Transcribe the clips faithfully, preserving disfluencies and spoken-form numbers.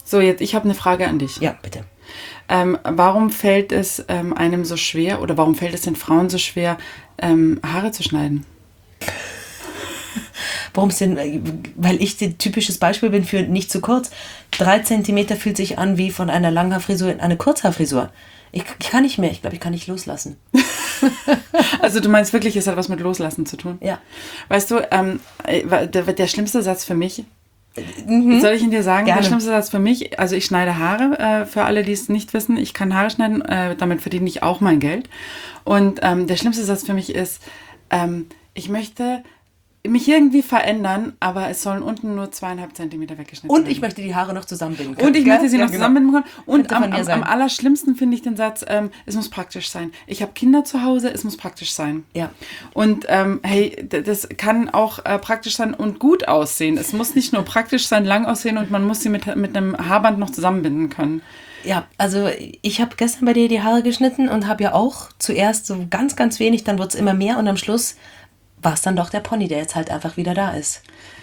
So, jetzt, ich habe eine Frage an dich. Ja, bitte. Ähm, warum fällt es ähm, einem so schwer oder warum fällt es den Frauen so schwer, ähm, Haare zu schneiden? Warum es denn? Weil ich ein typisches Beispiel bin für nicht zu kurz. Drei Zentimeter fühlt sich an wie von einer Langhaarfrisur in eine Kurzhaarfrisur. Ich, ich kann nicht mehr. Ich glaube, ich kann nicht loslassen. Also du meinst wirklich, es hat was mit Loslassen zu tun? Ja. Weißt du, ähm, der, der schlimmste Satz für mich, Mhm. soll ich ihn dir sagen? Gerne. Der schlimmste Satz für mich, also ich schneide Haare, äh, für alle, die es nicht wissen, ich kann Haare schneiden, äh, damit verdiene ich auch mein Geld. Und ähm, der schlimmste Satz für mich ist, ähm, ich möchte mich irgendwie verändern, aber es sollen unten nur zweieinhalb Zentimeter weggeschnitten werden. Und ich möchte die Haare noch zusammenbinden können. Und ich möchte sie ja, noch genau. zusammenbinden können. Und Könnte am, von mir am, sein. am allerschlimmsten finde ich den Satz, ähm, es muss praktisch sein. Ich habe Kinder zu Hause, es muss praktisch sein. Ja. Und ähm, hey, d- das kann auch äh, praktisch sein und gut aussehen. Es muss nicht nur praktisch sein, lang aussehen und man muss sie mit, mit einem Haarband noch zusammenbinden können. Ja, also ich habe gestern bei dir die Haare geschnitten und habe ja auch zuerst so ganz, ganz wenig, dann wird es immer mehr und am Schluss war es dann doch der Pony, der jetzt halt einfach wieder da ist.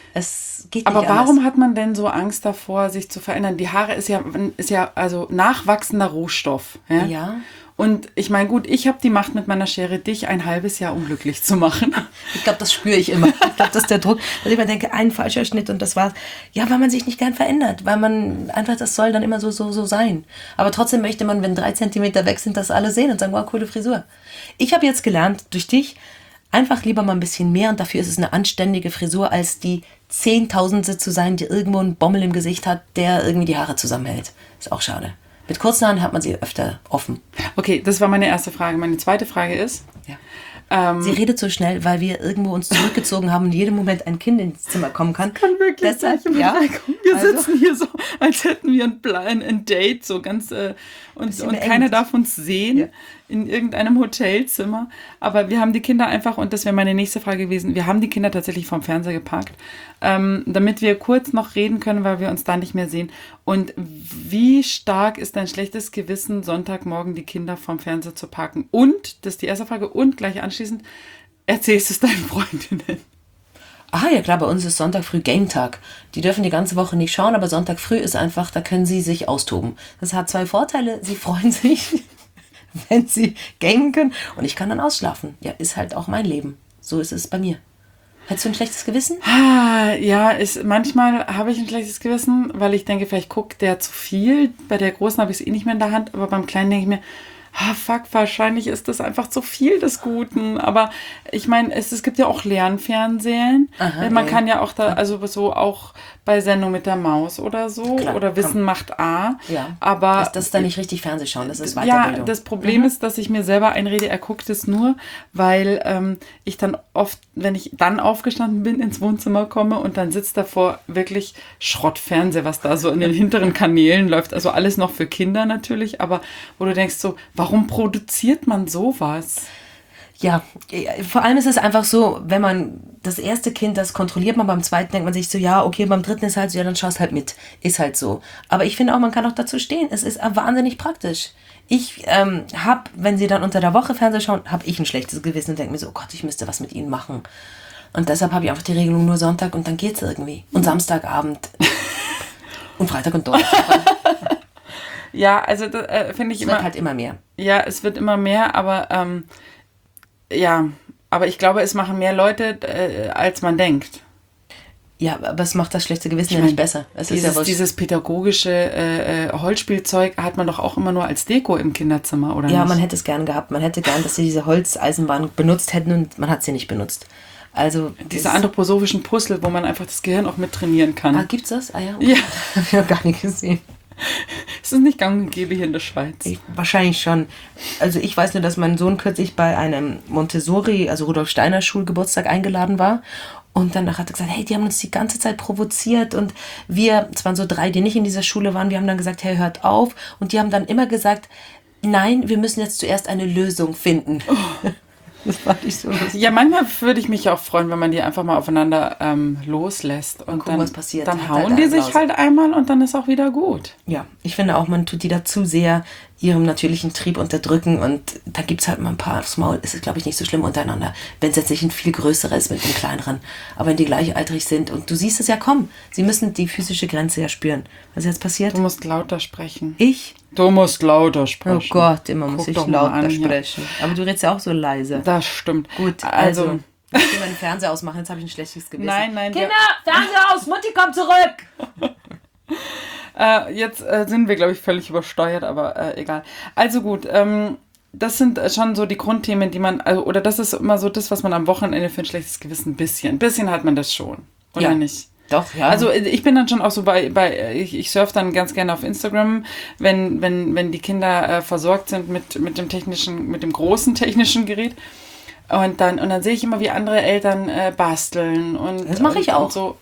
Es geht nicht Aber anders. warum hat man denn so Angst davor, sich zu verändern? Die Haare ist ja, ist ja also nachwachsender Rohstoff. Ja. Ja. Und ich meine, gut, ich habe die Macht mit meiner Schere, dich ein halbes Jahr unglücklich zu machen. Ich glaube, das spüre ich immer. Ich glaube, das ist der Druck, dass ich mir denke, ein falscher Schnitt und das war's. Ja, weil man sich nicht gern verändert, weil man einfach, das soll dann immer so, so, so sein. Aber trotzdem möchte man, wenn drei Zentimeter weg sind, das alle sehen und sagen, wow, coole Frisur. Ich habe jetzt gelernt, durch dich, einfach lieber mal ein bisschen mehr und dafür ist es eine anständige Frisur, als die Zehntausendste zu sein, die irgendwo einen Bommel im Gesicht hat, der irgendwie die Haare zusammenhält. Ist auch schade. Mit kurzen Haaren hat man sie öfter offen. Okay, das war meine erste Frage. Meine zweite Frage ist, Ja. ähm, Sie redet so schnell, weil wir irgendwo uns zurückgezogen haben und in jedem Moment ein Kind ins Zimmer kommen kann. kann wirklich Deshalb, nicht im ja, Hintergrund. Wir also- sitzen hier so, als hätten wir ein, Plan, ein Date, so ganz, äh, und, Bisschen und beengt. keiner darf uns sehen Ja. in irgendeinem Hotelzimmer. Aber wir haben die Kinder einfach, und das wäre meine nächste Frage gewesen, wir haben die Kinder tatsächlich vom Fernseher geparkt, ähm, damit wir kurz noch reden können, weil wir uns da nicht mehr sehen. Und wie stark ist dein schlechtes Gewissen, Sonntagmorgen die Kinder vom Fernseher zu parken? Und, das ist die erste Frage, und gleich anschließend, erzählst es deinen Freundinnen? Ah ja klar, bei uns ist Sonntag früh Game-Tag. Die dürfen die ganze Woche nicht schauen, aber Sonntag früh ist einfach, da können sie sich austoben. Das hat zwei Vorteile. Sie freuen sich, wenn sie gamen können und ich kann dann ausschlafen. Ja, ist halt auch mein Leben. So ist es bei mir. Hättest du ein schlechtes Gewissen? Ah, ja, ist, manchmal habe ich ein schlechtes Gewissen, weil ich denke, vielleicht guckt der zu viel. Bei der Großen habe ich es eh nicht mehr in der Hand, aber beim Kleinen denke ich mir, ah, fuck, wahrscheinlich ist das einfach zu viel des Guten. Aber ich meine, es, es gibt ja auch Lernfernsehen. Aha, Man ja. kann ja auch da, also so auch bei Sendung mit der Maus oder so. Klar, oder Wissen komm. macht A. Ja. Aber das, das ist dann nicht richtig Fernsehschauen, das ist ja, Weiterbildung. das Problem ist, dass ich mir selber einrede, er guckt es nur, weil ähm, ich dann oft, wenn ich dann aufgestanden bin, ins Wohnzimmer komme und dann sitzt davor wirklich Schrottfernseher, was da so in den hinteren Kanälen läuft. Also alles noch für Kinder natürlich, aber wo du denkst so, warum produziert man sowas? Ja, vor allem ist es einfach so, wenn man das erste Kind, das kontrolliert man, beim zweiten denkt man sich so, ja, okay, beim dritten ist halt so, ja, dann schaust halt mit. Ist halt so. Aber ich finde auch, man kann auch dazu stehen. Es ist wahnsinnig praktisch. Ich ähm, habe, wenn sie dann unter der Woche Fernsehen schauen, habe ich ein schlechtes Gewissen und denke mir so, oh Gott, ich müsste was mit ihnen machen. Und deshalb habe ich einfach die Regelung nur Sonntag und dann geht's irgendwie. Und Samstagabend und Freitag und Donnerstag. Ja, also das äh, finde ich Es immer... wird halt immer mehr. Ja, es wird immer mehr, aber ähm, ja, aber ich glaube, es machen mehr Leute, äh, als man denkt. Ja, aber es macht das schlechte Gewissen ja meine, nicht besser. Es ist Dieses, ja wurscht. dieses pädagogische äh, äh, Holzspielzeug hat man doch auch immer nur als Deko im Kinderzimmer, oder Ja, nicht? man hätte es gern gehabt. Man hätte gern, dass sie diese Holzeisenbahn benutzt hätten und man hat sie nicht benutzt. Also Diese das- anthroposophischen Puzzle, wo man einfach das Gehirn auch mittrainieren kann. Ah, gibt's das? Ah ja. Ja. Hab ich noch gar nicht gesehen. Es ist nicht gang und gäbe hier in der Schweiz. Ich, wahrscheinlich schon. Also ich weiß nur, dass mein Sohn kürzlich bei einem Montessori, also Rudolf Steiner Schulgeburtstag eingeladen war. Und danach hat er gesagt, hey, die haben uns die ganze Zeit provoziert. Und wir, es waren so drei, die nicht in dieser Schule waren, wir haben dann gesagt, hey, hört auf. Und die haben dann immer gesagt, nein, wir müssen jetzt zuerst eine Lösung finden. Oh. Das fand ich so lustig. Ja, manchmal würde ich mich auch freuen, wenn man die einfach mal aufeinander ähm, loslässt. Und gucken, dann, was passiert. dann Hat hauen halt die einen sich raus. halt einmal und dann ist auch wieder gut. Ja, ich finde auch, man tut die da zu sehr ihrem natürlichen Trieb unterdrücken und da gibt es halt mal ein paar aufs Maul. Ist es, glaube ich, nicht so schlimm untereinander. Wenn es jetzt nicht ein viel größerer ist mit einem kleineren, aber wenn die gleichaltrig sind und du siehst es ja kommen, sie müssen die physische Grenze ja spüren. Was ist jetzt passiert? Du musst lauter sprechen. Ich? Du musst lauter sprechen. Oh Gott, immer muss Guck ich doch mal lauter an hier. sprechen. Aber du redest ja auch so leise. Das stimmt. Gut, also... also ich will meinen Fernseher ausmachen, jetzt habe ich ein schlechtes Gewissen. Nein, nein. Kinder, Fernseher aus, Mutti kommt zurück! Äh, jetzt äh, sind wir, glaube ich, völlig übersteuert, aber äh, egal. Also gut, ähm, das sind schon so die Grundthemen, die man, also, oder das ist immer so das, was man am Wochenende für ein schlechtes Gewissen, ein bisschen, ein bisschen hat man das schon, oder Ja. nicht? Doch, ja. Also ich bin dann schon auch so bei, bei ich, ich surfe dann ganz gerne auf Instagram, wenn, wenn, wenn die Kinder äh, versorgt sind mit, mit dem technischen, mit dem großen technischen Gerät. Und dann, und dann sehe ich immer, wie andere Eltern äh, basteln. Und, Das mache ich und, auch. Und so.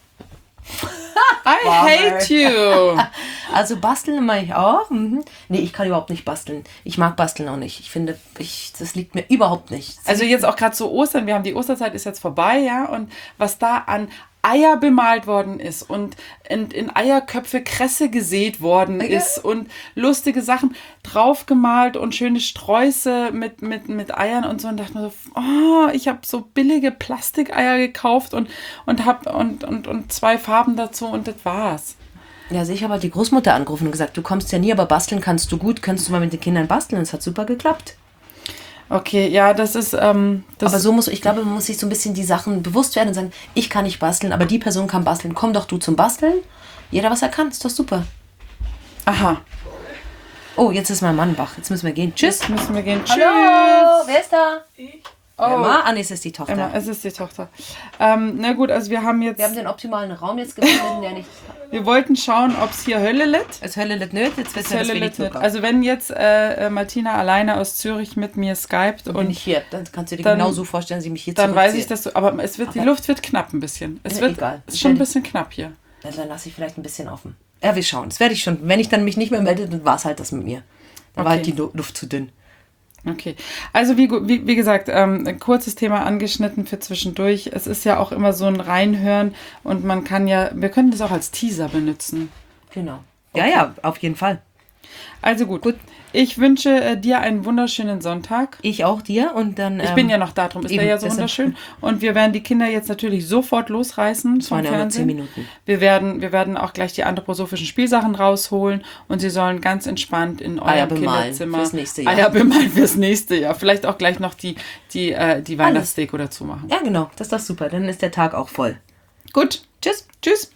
I hate you. Also basteln mache ich auch. Mhm. Nee, ich kann überhaupt nicht basteln. Ich mag basteln auch nicht. Ich finde, ich, das liegt mir überhaupt nicht. Also jetzt auch gerade zu Ostern, wir haben die Osterzeit ist jetzt vorbei, ja, und was da an Eier bemalt worden ist und in, in Eierköpfe Kresse gesät worden Ja. ist und lustige Sachen draufgemalt und schöne Sträuße mit, mit, mit Eiern und so und dachte mir so, oh, ich habe so billige Plastikeier gekauft und, und hab und, und, und zwei Farben dazu und das war's. Ja, also ich habe halt die Großmutter angerufen und gesagt, du kommst ja nie, aber basteln kannst du gut. Könntest du mal mit den Kindern basteln? Und es hat super geklappt. Okay, ja, das ist, ähm, das Aber so muss, ich glaube, man muss sich so ein bisschen die Sachen bewusst werden und sagen, ich kann nicht basteln, aber die Person kann basteln. Komm doch du zum Basteln. Jeder, was er kann, ist doch super. aha. Oh, jetzt ist mein Mann wach. Jetzt müssen wir gehen. Tschüss. Jetzt müssen wir gehen. Tschüss. Hallo, wer ist da? Oh. Emma? Ah, nee, es ist die Tochter. Emma, es ist die Tochter. Ähm, na gut, also wir haben jetzt, Wir haben den optimalen Raum jetzt gefunden, der nicht... wir wollten schauen, ob es hier Hölle litt. Es Hölle nicht nöt, jetzt wissen wir, dass Hölle wir litt die nicht. Zukunft. Also wenn jetzt äh, äh, Martina alleine aus Zürich mit mir skypt Und und ich hier, dann kannst du dir dann- genau so vorstellen, sie mich hier dann weiß ich, zurückzieht. dass du, aber es wird, die Aber- Luft wird knapp ein bisschen. Es Ja, wird egal. ist schon ein bisschen knapp hier. Ja, dann lasse ich vielleicht ein bisschen offen. Ja, wir schauen. Das werde ich schon. Wenn ich dann mich nicht mehr melde, dann war es halt das mit mir. Dann war Okay. halt die Lu- Luft zu dünn. Okay, also wie, gu- wie, wie gesagt, ähm, ein kurzes Thema angeschnitten für zwischendurch. Es ist ja auch immer so ein Reinhören und man kann ja, wir können das auch als Teaser benutzen. Genau. Ja, ja, auf jeden Fall. Also gut, gut. Ich wünsche äh, dir einen wunderschönen Sonntag. Ich auch dir und dann... Ich ähm, bin ja noch da, drum ist eben, der ja so das sind- wunderschön. Und wir werden die Kinder jetzt natürlich sofort losreißen Das waren vom ja nur Fernsehen. zehn Minuten. Wir werden, wir werden auch gleich die anthroposophischen Spielsachen rausholen und sie sollen ganz entspannt in eurem Eier bemalen Kinderzimmer fürs nächste Jahr. Eier bemalen fürs nächste Jahr. Vielleicht auch gleich noch die, die, äh, die Weihnachtsdeko dazu machen. Ja, genau. Das ist doch super. Dann ist der Tag auch voll. Gut. Tschüss. Tschüss.